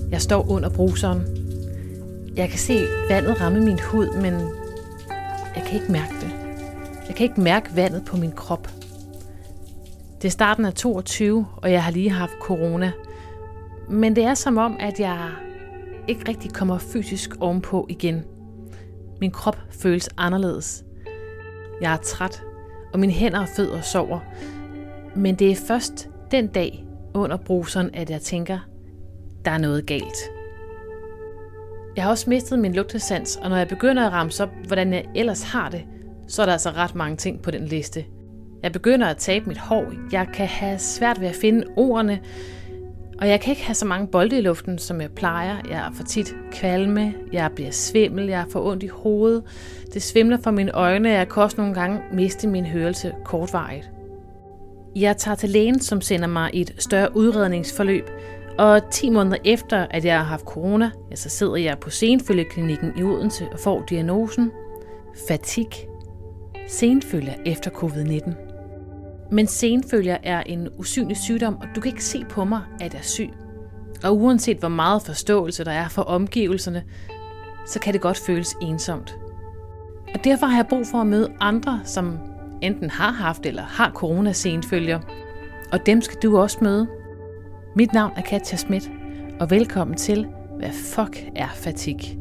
Jeg står under bruseren. Jeg kan se vandet ramme min hud, men jeg kan ikke mærke det. Jeg kan ikke mærke vandet på min krop. Det er starten af 22, og jeg har lige haft corona. Men det er som om, at jeg ikke rigtig kommer fysisk ovenpå igen. Min krop føles anderledes. Jeg er træt, og mine hænder og fødder sover. Men det er først den dag under bruseren, at jeg tænker, der er noget galt. Jeg har også mistet min lugtesans, og når jeg begynder at ramse op, hvordan jeg ellers har det, så er der altså ret mange ting på den liste. Jeg begynder at tabe mit hår, jeg kan have svært ved at finde ordene, og jeg kan ikke have så mange bolde i luften, som jeg plejer. Jeg er for tit kvalme, jeg bliver svimmel, jeg får ondt i hovedet, det svimler for mine øjne, og jeg kan også nogle gange miste min hørelse kortvarigt. Jeg tager til lægen, som sender mig i et større udredningsforløb, og 10 måneder efter, at jeg har haft corona, så sidder jeg på senfølgeklinikken i Odense og får diagnosen fatigue, senfølger efter covid-19. Men senfølger er en usynlig sygdom, og du kan ikke se på mig, at jeg er syg. Og uanset hvor meget forståelse der er for omgivelserne, så kan det godt føles ensomt. Og derfor har jeg brug for at møde andre, som enten har haft eller har corona-senfølger. Og dem skal du også møde. Mit navn er Katja Schmidt, og velkommen til Hvad fuck er fatigue?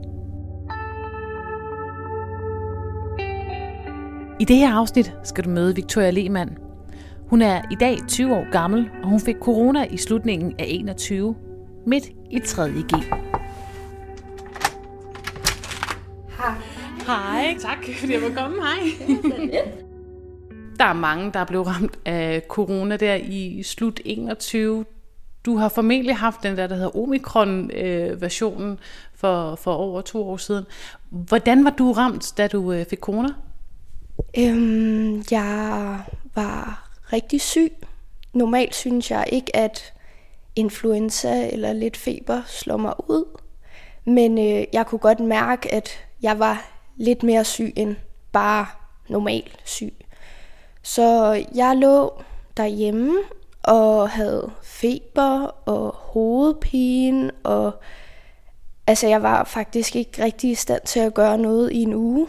I det her afsnit skal du møde Victoria Lehmann. Hun er i dag 20 år gammel, og hun fik corona i slutningen af 21, midt i 3.G. Hej, tak fordi jeg var kommet. Hej. Der er mange, der er blevet ramt af corona der i slut 21. Du har formentlig haft den der hedder Omikron-versionen for over 2 år siden. Hvordan var du ramt, da du fik corona? Jeg var rigtig syg. Normalt synes jeg ikke, at influenza eller lidt feber slår mig ud. Men jeg kunne godt mærke, at jeg var lidt mere syg end bare normalt syg. Så jeg lå derhjemme og havde feber og hovedpine. Og altså, jeg var faktisk ikke rigtig i stand til at gøre noget i en uge.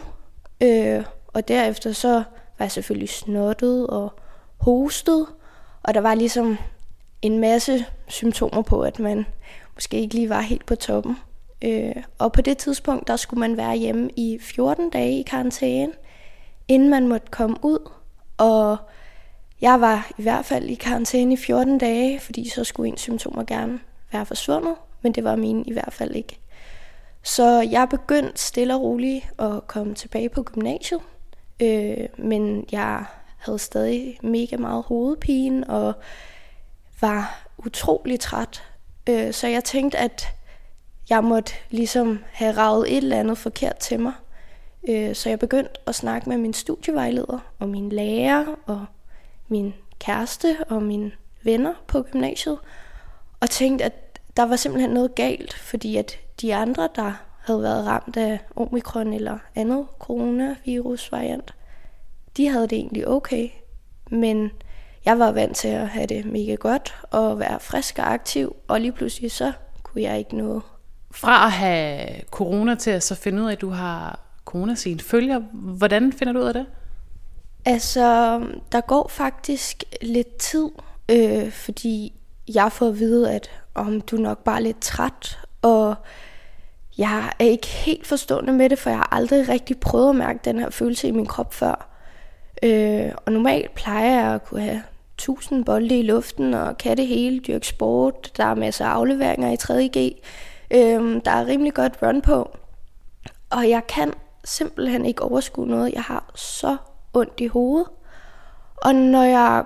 Og derefter så var jeg selvfølgelig snottet og hostet. Og der var ligesom en masse symptomer på, at man måske ikke lige var helt på toppen. Og på det tidspunkt, der skulle man være hjemme i 14 dage i karantæne, inden man måtte komme ud. Og jeg var i hvert fald i karantæne i 14 dage, fordi så skulle ens symptomer gerne være forsvundet, men det var mine i hvert fald ikke. Så jeg begyndte stille og roligt at komme tilbage på gymnasiet, men jeg havde stadig mega meget hovedpine og var utrolig træt. Så jeg tænkte, at jeg måtte ligesom have raget et eller andet forkert til mig. Så jeg begyndte at snakke med min studievejleder og min lærer og min kæreste og mine venner på gymnasiet. Og tænkte, at der var simpelthen noget galt, fordi at de andre, der havde været ramt af Omikron eller andet coronavirus-variant, de havde det egentlig okay. Men jeg var vant til at have det mega godt og være frisk og aktiv, og lige pludselig så kunne jeg ikke noget. Fra at have corona til at så finde ud af, at du har corona-senfølger, hvordan finder du ud af det? Altså, der går faktisk lidt tid, fordi jeg får at vide, at du er nok bare lidt træt, og jeg er ikke helt forstående med det, for jeg har aldrig rigtig prøvet at mærke den her følelse i min krop før. Og normalt plejer jeg at kunne have 1000 bolde i luften, og kan det hele, dyrke sport, der er masser af afleveringer i 3.G, der er rimelig godt run på, og jeg kan simpelthen ikke overskue noget. Jeg har så ondt i hovedet, og når jeg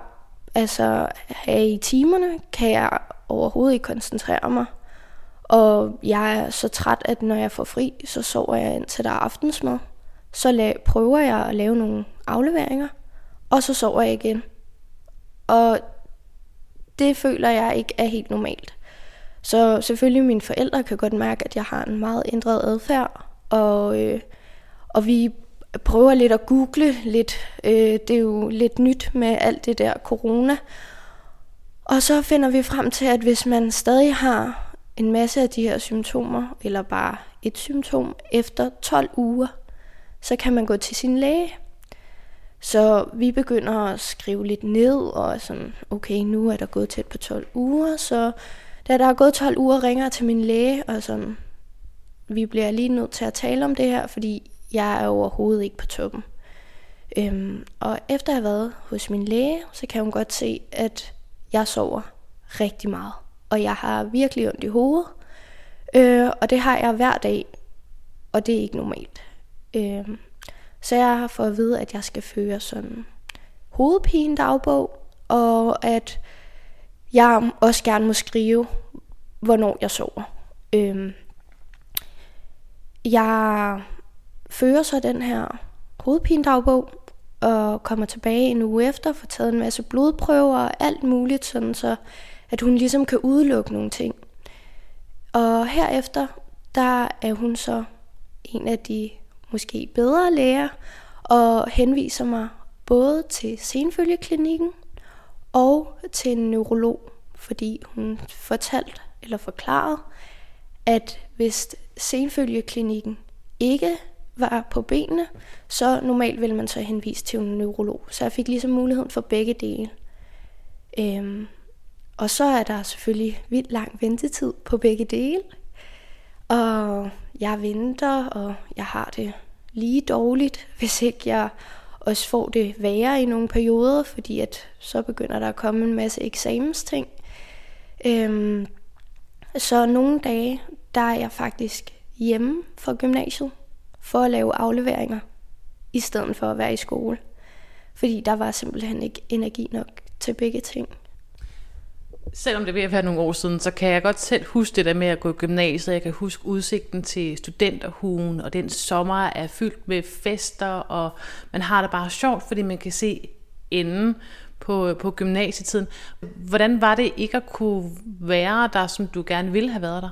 er i timerne, kan jeg overhovedet ikke koncentrere mig. Og jeg er så træt, at når jeg får fri, så sover jeg indtil der er aftensmad. Så prøver jeg at lave nogle afleveringer, og så sover jeg igen. Og det føler jeg ikke er helt normalt. Så selvfølgelig mine forældre kan godt mærke, at jeg har en meget ændret adfærd, og vi prøver lidt at google lidt. Det er jo lidt nyt med alt det der corona. Og så finder vi frem til, at hvis man stadig har en masse af de her symptomer, eller bare et symptom, efter 12 uger, så kan man gå til sin læge. Så vi begynder at skrive lidt ned, og sådan, okay, nu er der gået tæt på 12 uger, så da der er gået 12 uger, ringer jeg til min læge, og sådan, vi bliver lige nødt til at tale om det her, fordi jeg er overhovedet ikke på toppen. Og efter at have været hos min læge, så kan hun godt se, at jeg sover rigtig meget. Og jeg har virkelig ondt i hovedet. Og det har jeg hver dag. Og det er ikke normalt. Så jeg har fået at vide, at jeg skal føre sådan hovedpinedagbog. Og at jeg også gerne må skrive, hvornår jeg sover. Jeg fører så den her hovedpinedagbog og kommer tilbage en uge efter, får taget en masse blodprøver og alt muligt, sådan så at hun ligesom kan udelukke nogle ting. Og herefter, der er hun så en af de måske bedre læger og henviser mig både til senfølgeklinikken og til en neurolog, fordi hun forklarede, at hvis senfølgeklinikken ikke var på benene, så normalt ville man så henvise til en neurolog. Så jeg fik ligesom muligheden for begge dele. Og så er der selvfølgelig vildt lang ventetid på begge dele. Og jeg venter, og jeg har det lige dårligt, hvis ikke jeg også får det værre i nogle perioder, fordi at så begynder der at komme en masse eksamensting. Så nogle dage, der er jeg faktisk hjemme fra gymnasiet for at lave afleveringer, i stedet for at være i skole. Fordi der var simpelthen ikke energi nok til begge ting. Selvom det er ved at være nogle år siden, så kan jeg godt selv huske det der med at gå i gymnasiet. Jeg kan huske udsigten til studenterhugen, og den sommer er fyldt med fester, og man har det bare sjovt, fordi man kan se enden på gymnasietiden. Hvordan var det ikke at kunne være der, som du gerne ville have været der?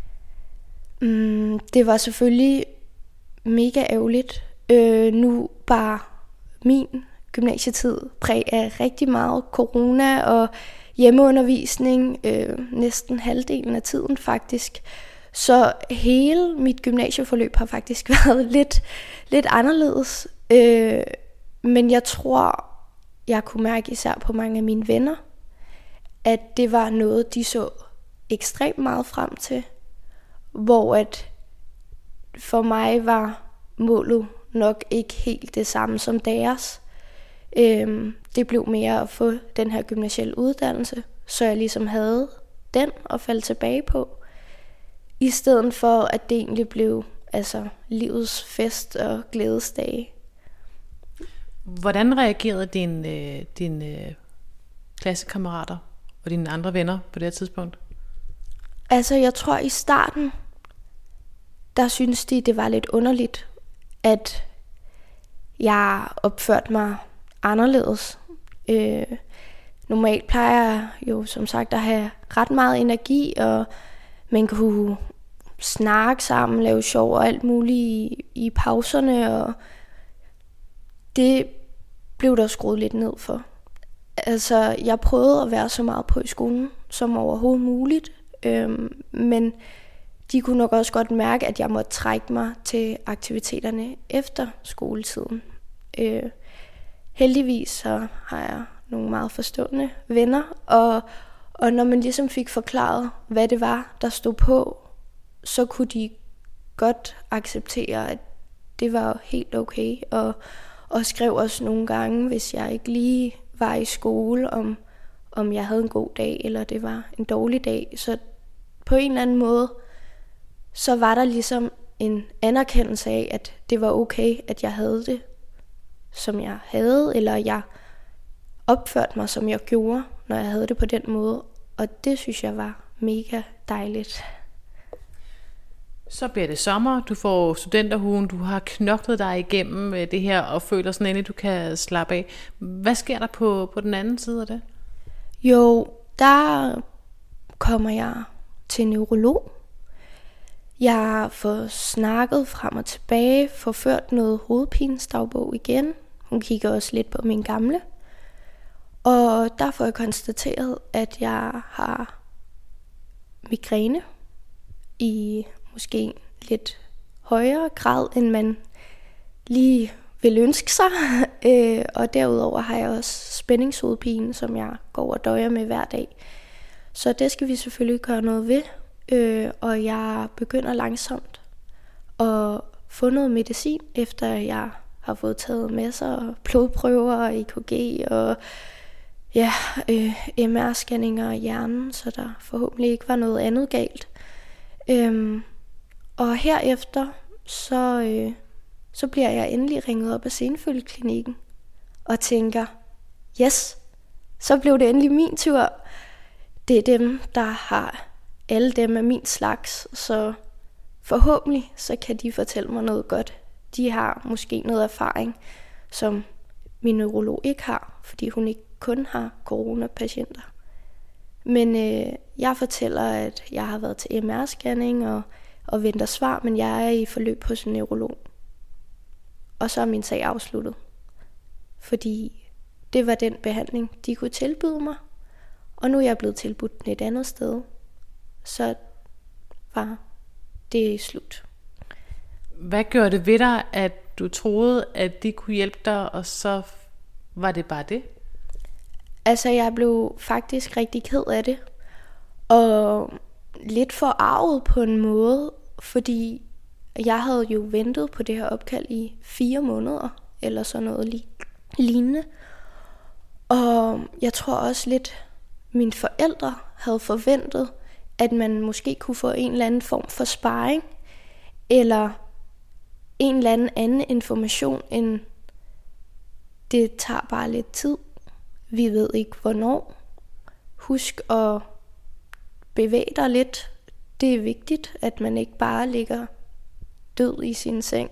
Det var selvfølgelig mega ærgerligt. Nu bare min gymnasietid præg af rigtig meget corona og hjemmeundervisning, næsten halvdelen af tiden faktisk. Så hele mit gymnasieforløb har faktisk været lidt anderledes. Men jeg tror, jeg kunne mærke især på mange af mine venner, at det var noget, de så ekstremt meget frem til. Hvor at for mig var målet nok ikke helt det samme som deres. Det blev mere at få den her gymnasielle uddannelse, så jeg ligesom havde den at falde tilbage på, i stedet for at det egentlig blev livets fest og glædesdage. Hvordan reagerede dine klassekammerater og dine andre venner på det her tidspunkt? Jeg tror i starten, der syntes de, det var lidt underligt, at jeg opførte mig anderledes. Normalt plejer jeg jo som sagt at have ret meget energi, og man kunne snakke sammen, lave sjov og alt muligt i pauserne, og det blev der skruet lidt ned for. Jeg prøvede at være så meget på i skolen som overhovedet muligt, men de kunne nok også godt mærke, at jeg måtte trække mig til aktiviteterne efter skoletiden. Heldigvis så har jeg nogle meget forstående venner, og når man ligesom fik forklaret, hvad det var, der stod på, så kunne de godt acceptere, at det var helt okay, og skrev også nogle gange, hvis jeg ikke lige var i skole, om jeg havde en god dag, eller det var en dårlig dag. Så på en eller anden måde, så var der ligesom en anerkendelse af, at det var okay, at jeg havde det, som jeg havde, eller jeg opførte mig, som jeg gjorde, når jeg havde det på den måde. Og det synes jeg var mega dejligt. Så bliver det sommer, du får studenterhugen, du har knoklet dig igennem det her, og føler sådan endelig, du kan slappe af. Hvad sker der på den anden side af det? Jo, der kommer jeg til neurolog. Jeg får snakket frem og tilbage, får ført noget hovedpinedagbog igen. Hun kigger også lidt på min gamle. Og der får jeg konstateret, at jeg har migræne, i måske lidt højere grad, end man lige vil ønske sig. Og derudover har jeg også spændingshovedpine, som jeg går og døjer med hver dag. Så det skal vi selvfølgelig gøre noget ved. Og jeg begynder langsomt at få noget medicin, efter jeg har fået taget masser af blodprøver og EKG og MR-scanninger af hjernen, så der forhåbentlig ikke var noget andet galt. Og herefter så bliver jeg endelig ringet op af Senfølgeklinikken og tænker, yes, så blev det endelig min tur. Det er dem, der har alle dem af min slags, så forhåbentlig så kan de fortælle mig noget godt. De har måske noget erfaring, som min neurolog ikke har, fordi hun ikke kun har coronapatienter. Men jeg fortæller, at jeg har været til MR-scanning og venter svar, men jeg er i forløb hos en neurolog. Og så er min sag afsluttet. Fordi det var den behandling, de kunne tilbyde mig. Og nu er jeg blevet tilbudt den et andet sted. Så var det slut. Hvad gjorde det ved dig, at du troede, at de kunne hjælpe dig, og så var det bare det? Altså, jeg blev faktisk rigtig ked af det. Og lidt forarvet på en måde, fordi jeg havde jo ventet på det her opkald i 4 måneder, eller sådan noget lignende. Og jeg tror også lidt, mine forældre havde forventet, at man måske kunne få en eller anden form for sparring, eller en eller anden information, end det tager bare lidt tid. Vi ved ikke hvornår. Husk at bevæge dig lidt. Det er vigtigt, at man ikke bare ligger død i sin seng.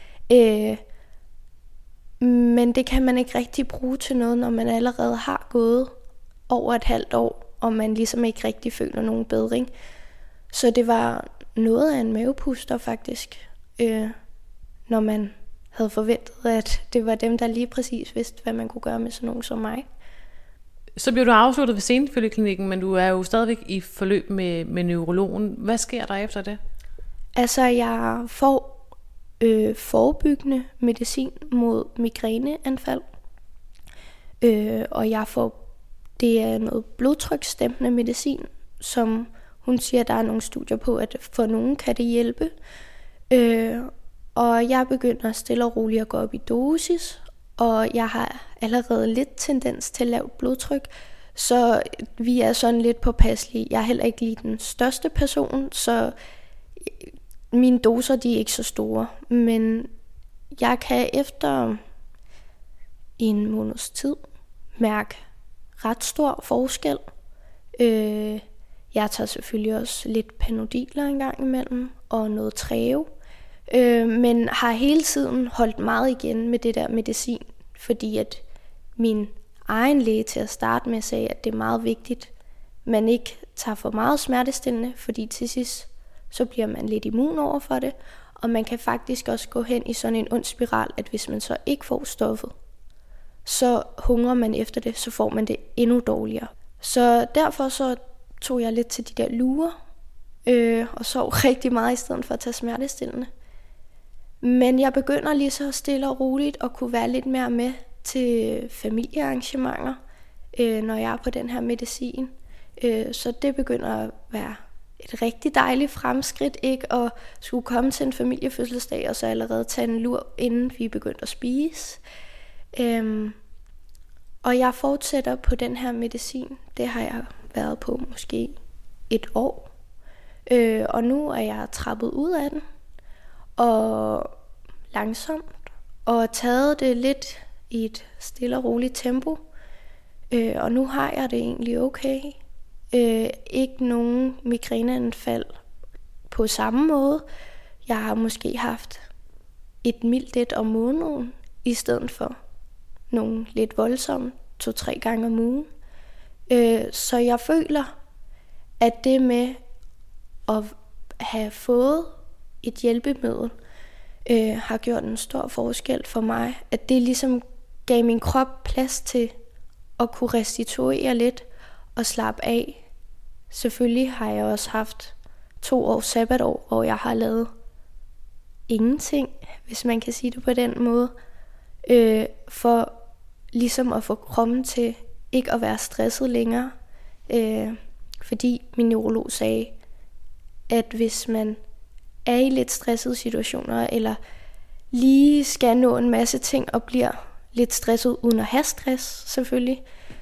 Men det kan man ikke rigtig bruge til noget, når man allerede har gået over et halvt år, og man ligesom ikke rigtig føler nogen bedring. Så det var noget af en mavepuster faktisk, når man havde forventet, at det var dem, der lige præcis vidste, hvad man kunne gøre med sådan nogen som mig. Så blev du afsluttet ved Senfølgeklinikken, men du er jo stadigvæk i forløb med neurologen. Hvad sker der efter det? Altså, jeg får forebyggende medicin mod migræneanfald. Og det er noget blodtryksdæmpende medicin, som hun siger, der er nogle studier på, at for nogen kan det hjælpe. Og jeg begynder stille og roligt at gå op i dosis, og jeg har allerede lidt tendens til lavt blodtryk, så vi er sådan lidt påpasselige. Jeg er heller ikke lige den største person, så mine doser de er ikke så store, men jeg kan efter en måneds tid mærke ret stor forskel. Jeg tager selvfølgelig også lidt Panodiler en gang imellem, og noget Treo, men har hele tiden holdt meget igen med det der medicin, fordi at min egen læge til at starte med sagde, at det er meget vigtigt, man ikke tager for meget smertestillende, fordi til sidst så bliver man lidt immun over for det, og man kan faktisk også gå hen i sådan en ond spiral, at hvis man så ikke får stoffet, så hungrer man efter det, så får man det endnu dårligere. Så derfor så tog jeg lidt til de der lurer, og sov rigtig meget i stedet for at tage smertestillende. Men jeg begynder lige så stille og roligt at kunne være lidt mere med til familiearrangementer, når jeg er på den her medicin. Så det begynder at være et rigtig dejligt fremskridt, ikke at skulle komme til en familiefødselsdag og så allerede tage en lur, inden vi begyndte at spise. Og jeg fortsætter på den her medicin. Det har jeg været på måske 1 år. Og nu er jeg trappet ud af den. Og langsomt. Og taget det lidt i et stille og roligt tempo. Og nu har jeg det egentlig okay. Ikke nogen migræneanfald på samme måde. Jeg har måske haft et mildt et om måneden, i stedet for nogle lidt voldsomme 2-3 gange om ugen. Så jeg føler, at det med at have fået et hjælpemiddel, har gjort en stor forskel for mig. At det ligesom gav min krop plads til at kunne restituere lidt og slappe af. Selvfølgelig har jeg også haft 2 års sabbatår, hvor jeg har lavet ingenting, hvis man kan sige det på den måde, for ligesom at få kroppen til ikke at være stresset længere, fordi min neurolog sagde, at hvis man er i lidt stressede situationer, eller lige skal nå en masse ting og bliver lidt stresset uden at have stress selvfølgelig,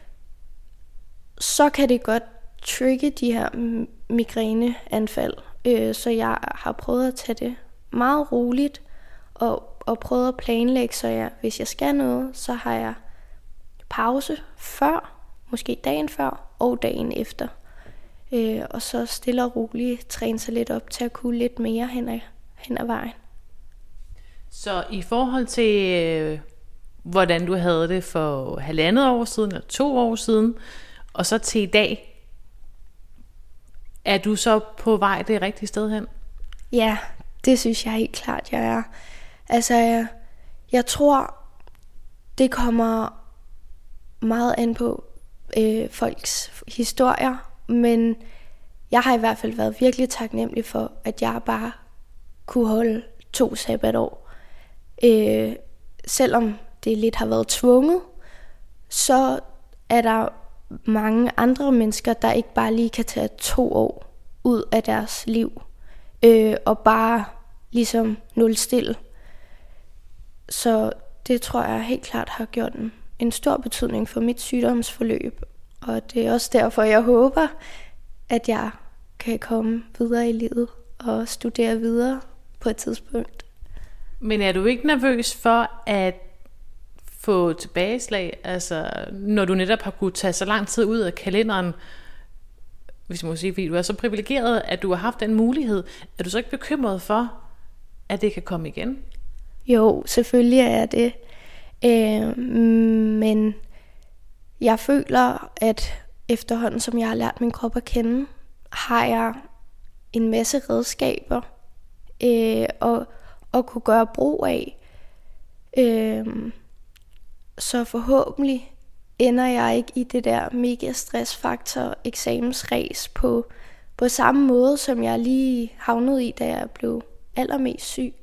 så kan det godt trigge de her migræneanfald. Så jeg har prøvet at tage det meget roligt og prøvet at planlægge, så hvis jeg skal noget, så har jeg pause før, måske dagen før og dagen efter. Og så stille og roligt træne sig lidt op til at kunne lidt mere hen ad vejen. Så i forhold til, hvordan du havde det for 1,5 år siden, eller 2 år siden, og så til i dag, er du så på vej det rigtige sted hen? Ja, det synes jeg helt klart, jeg er. Altså, jeg tror, det kommer meget an på folks historier, men jeg har i hvert fald været virkelig taknemmelig for, at jeg bare kunne holde 2 sabbatår. Selvom det lidt har været tvunget, så er der mange andre mennesker, der ikke bare lige kan tage 2 år ud af deres liv, og bare ligesom nulstille. Så det tror jeg helt klart har gjort en stor betydning for mit sygdomsforløb. Og det er også derfor, jeg håber, at jeg kan komme videre i livet og studere videre på et tidspunkt. Men er du ikke nervøs for at få tilbageslag, altså når du netop har kunnet tage så lang tid ud af kalenderen, hvis man må sige, fordi du er så privilegeret, at du har haft den mulighed, er du så ikke bekymret for, at det kan komme igen? Jo, selvfølgelig er jeg det. Men jeg føler, at efterhånden, som jeg har lært min krop at kende, har jeg en masse redskaber at kunne gøre brug af. Så forhåbentlig ender jeg ikke i det der mega stressfaktor eksamensræs på samme måde, som jeg lige havnede i, da jeg blev allermest syg.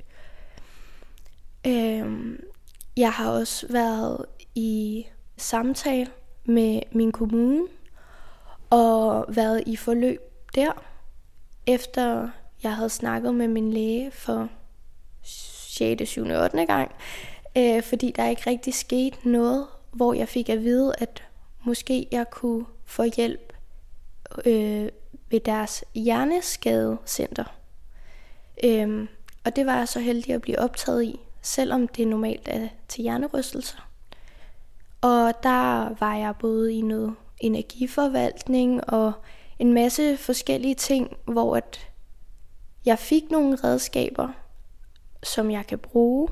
Jeg har også været i samtale med min kommune og været i forløb der, efter jeg havde snakket med min læge for 6., 7., 8. gang, fordi der ikke rigtig skete noget, hvor jeg fik at vide, at måske jeg kunne få hjælp ved deres hjerneskadecenter. Og det var jeg så heldig at blive optaget i, selvom det normalt er til hjernerystelser. Og der var jeg både i noget energiforvaltning og en masse forskellige ting, hvor at jeg fik nogle redskaber, som jeg kan bruge.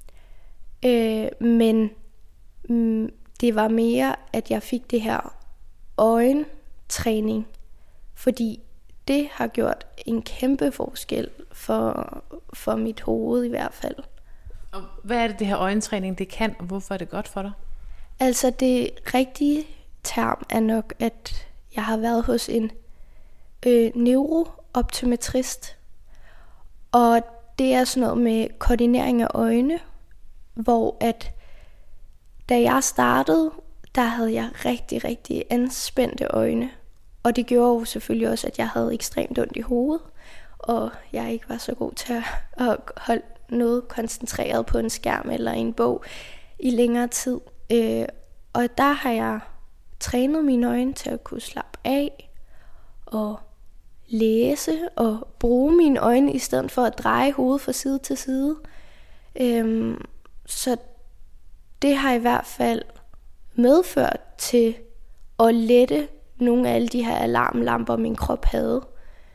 Men det var mere, at jeg fik det her øjentræning, fordi det har gjort en kæmpe forskel for mit hoved i hvert fald. Og hvad er det her øjentræning, det kan, og hvorfor er det godt for dig? Altså det rigtige term er nok, at jeg har været hos en neurooptometrist, og det er sådan noget med koordinering af øjne, hvor at da jeg startede, der havde jeg rigtig, rigtig anspændte øjne. Og det gjorde jo selvfølgelig også, at jeg havde ekstremt ondt i hovedet, og jeg ikke var så god til at holde noget koncentreret på en skærm eller en bog i længere tid. Og der har jeg trænet mine øjne til at kunne slappe af og læse og bruge mine øjne i stedet for at dreje hovedet fra side til side. Så det har i hvert fald medført til at lette nogle af alle de her alarmlamper, min krop havde.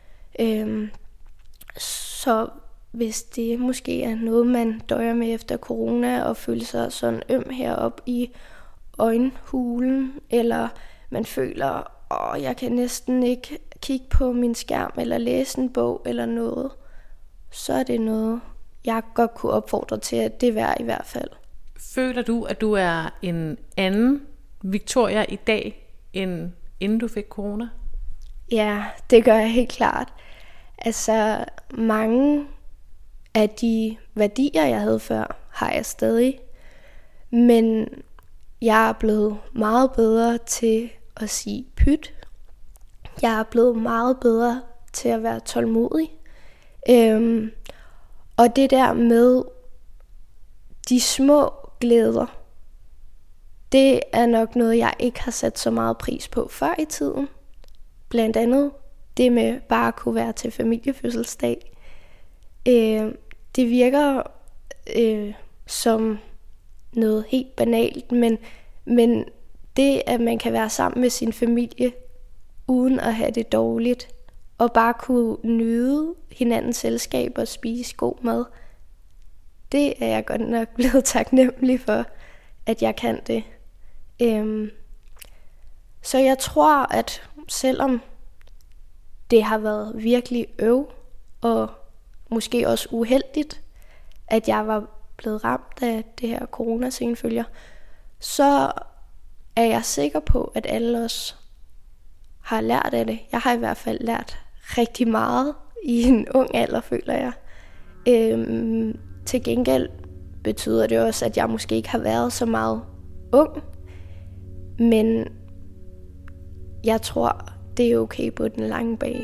Så hvis det måske er noget, man døjer med efter corona, og føler sig sådan øm heroppe i øjenhulen, eller man føler, jeg kan næsten ikke kigge på min skærm, eller læse en bog, eller noget, så er det noget, jeg godt kunne opfordre til, at det er værd i hvert fald. Føler du, at du er en anden Victoria i dag, end inden du fik corona? Ja, det gør jeg helt klart. Altså, mange af de værdier, jeg havde før, har jeg stadig. Men jeg er blevet meget bedre til at sige pyt. Jeg er blevet meget bedre til at være tålmodig. Og det der med de små glæder, det er nok noget, jeg ikke har sat så meget pris på før i tiden. Blandt andet det med bare at kunne være til familiefødselsdag. Det virker som noget helt banalt, men det, at man kan være sammen med sin familie, uden at have det dårligt, og bare kunne nyde hinandens selskab og spise god mad, det er jeg godt nok blevet taknemmelig for, at jeg kan det. Så jeg tror, at selvom det har været virkelig og måske også uheldigt, at jeg var blevet ramt af det her coronasenfølger, så er jeg sikker på, at alle os har lært af det. Jeg har i hvert fald lært rigtig meget i en ung alder, føler jeg. Til gengæld betyder det også, at jeg måske ikke har været så meget ung, men jeg tror, det er okay på den lange bane.